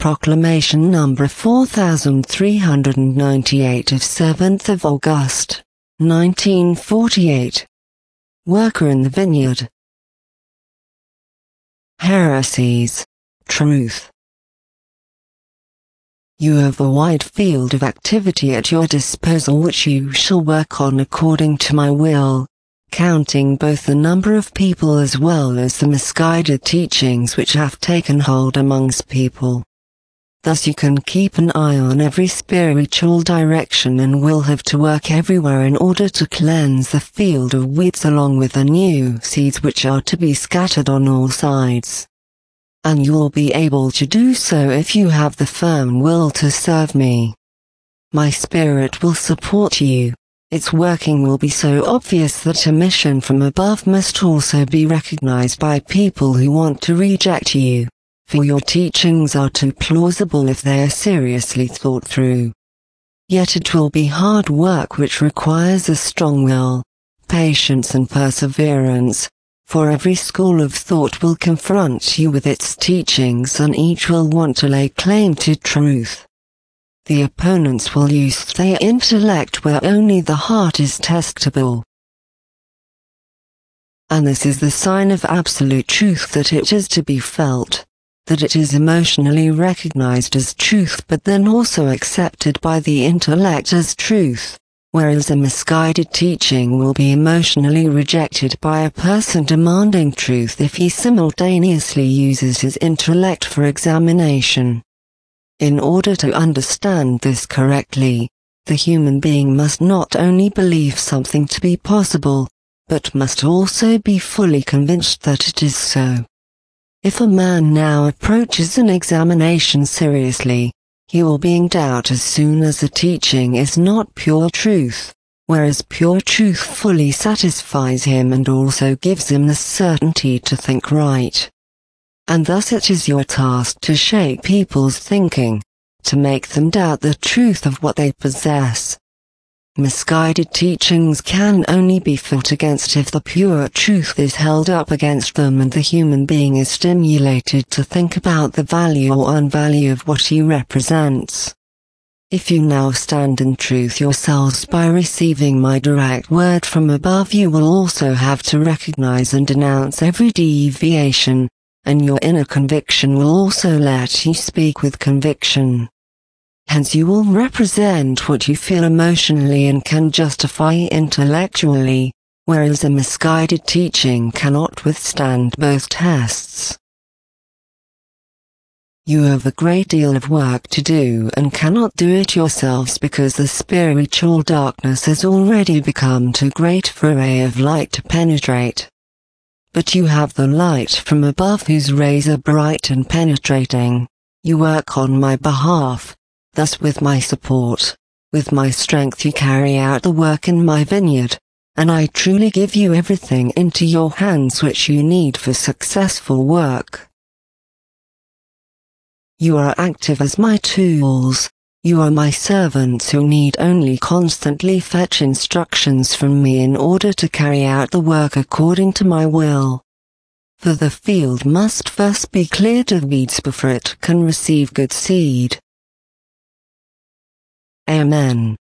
Proclamation number 4398 of 7th of August, 1948. Worker in the vineyard. Heresies. Truth. You have a wide field of activity at your disposal which you shall work on according to my will, counting both the number of people as well as the misguided teachings which have taken hold amongst people. Thus you can keep an eye on every spiritual direction and will have to work everywhere in order to cleanse the field of weeds along with the new seeds which are to be scattered on all sides. And you will be able to do so if you have the firm will to serve me. My spirit will support you. Its working will be so obvious that a mission from above must also be recognized by people who want to reject you, for your teachings are too plausible if they are seriously thought through. Yet it will be hard work which requires a strong will, patience and perseverance, for every school of thought will confront you with its teachings and each will want to lay claim to truth. The opponents will use their intellect where only the heart is testable. And this is the sign of absolute truth, that it is to be felt, that it is emotionally recognized as truth but then also accepted by the intellect as truth. Whereas a misguided teaching will be emotionally rejected by a person demanding truth if he simultaneously uses his intellect for examination. In order to understand this correctly, the human being must not only believe something to be possible, but must also be fully convinced that it is so. If a man now approaches an examination seriously, he will be in doubt as soon as the teaching is not pure truth, whereas pure truth fully satisfies him and also gives him the certainty to think right. And thus it is your task to shake people's thinking, to make them doubt the truth of what they possess. Misguided teachings can only be fought against if the pure truth is held up against them and the human being is stimulated to think about the value or unvalue of what he represents. If you now stand in truth yourselves by receiving my direct word from above, you will also have to recognize and denounce every deviation, and your inner conviction will also let you speak with conviction. Hence you will represent what you feel emotionally and can justify intellectually, whereas a misguided teaching cannot withstand both tests. You have a great deal of work to do and cannot do it yourselves because the spiritual darkness has already become too great for a ray of light to penetrate. But you have the light from above whose rays are bright and penetrating. You work on my behalf. Thus with my support, with my strength you carry out the work in my vineyard, and I truly give you everything into your hands which you need for successful work. You are active as my tools, you are my servants who need only constantly fetch instructions from me in order to carry out the work according to my will. For the field must first be cleared of weeds before it can receive good seed. Amen.